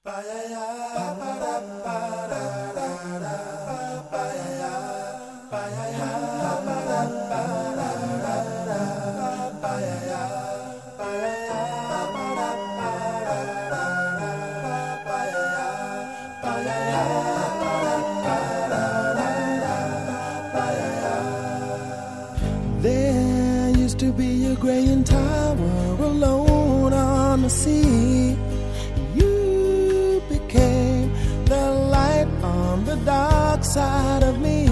There used to be a graying tower alone on the sea. You became the light on the dark side of me.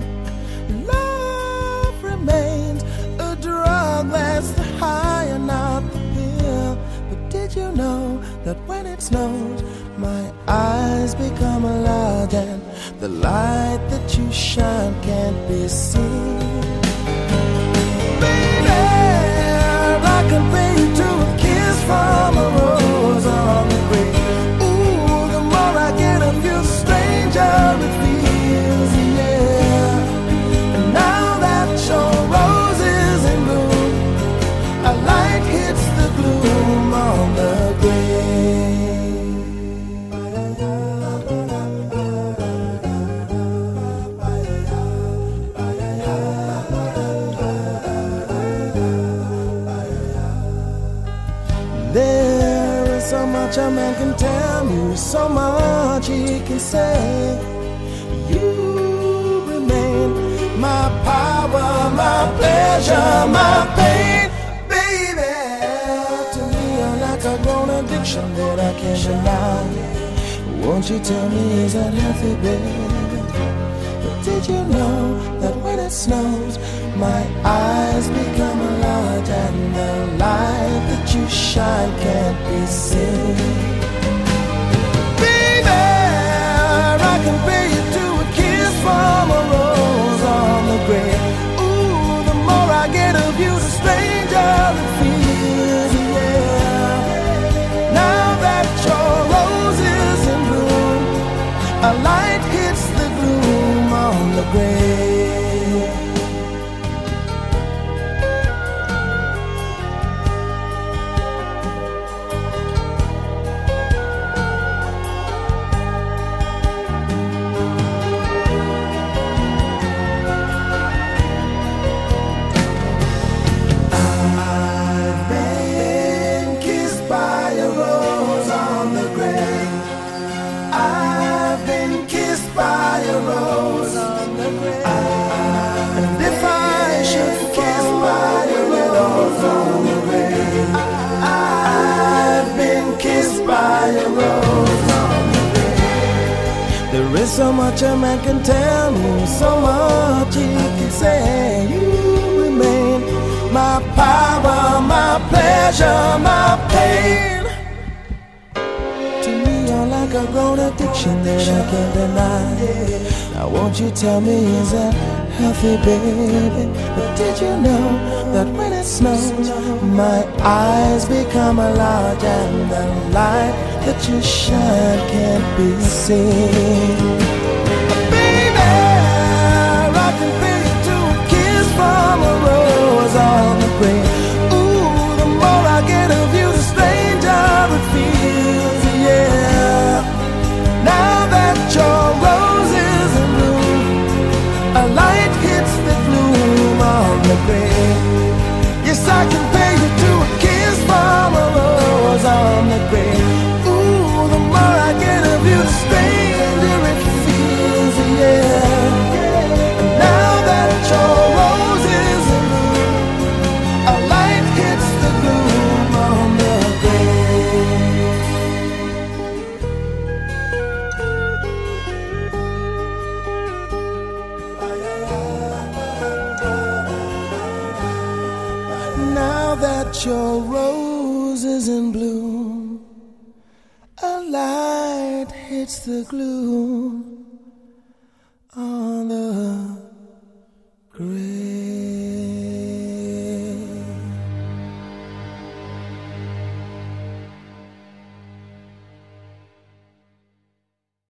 Love remains a drug that's the high and not the pill. But did you know that when it snows, my eyes become large and the light that you shine can't be seen? I can pay you to a kiss from a rose on the grave. Ooh, the more I get of you, the stranger it feels, yeah. And now that your rose is in bloom, a light hits the gloom on the grave. There is so much a man can tell you, so much he can say. You remain my power, my pleasure, my pain, baby. To me you're like a grown addiction that I can't deny. Won't you tell me, is that healthy, baby? But did you know that when it snows, my eyes become large and the light that you shine can't be seen? Baby, I can pay you to a kiss from a rose on the grave. Ooh, the more I get of you, the stranger it feels, yeah. Now that your rose is in bloom, a light hits the gloom on the grave. There is so much a man can tell me, so much he can say. You remain my power, my pleasure, my pain. To me you're like a grown addiction that I can't deny. Now won't you tell me, is that healthy, baby? But did you know that when it snows, my eyes become large and the light that you shine can't be seen? Baby, I can pay you to a kiss from a rose on the grave. Ooh, the more I get of you, the stranger it feels, yeah. Now that your rose is in bloom, a light hits the gloom on the grave. Yes, I can pay you to a kiss from a rose on the grave. Ooh, the more I get of you, the stranger it feels, yeah. And now that your rose is in bloom, a light hits the gloom on the grave. Now that your rose is in bloom, a light hits the gloom on the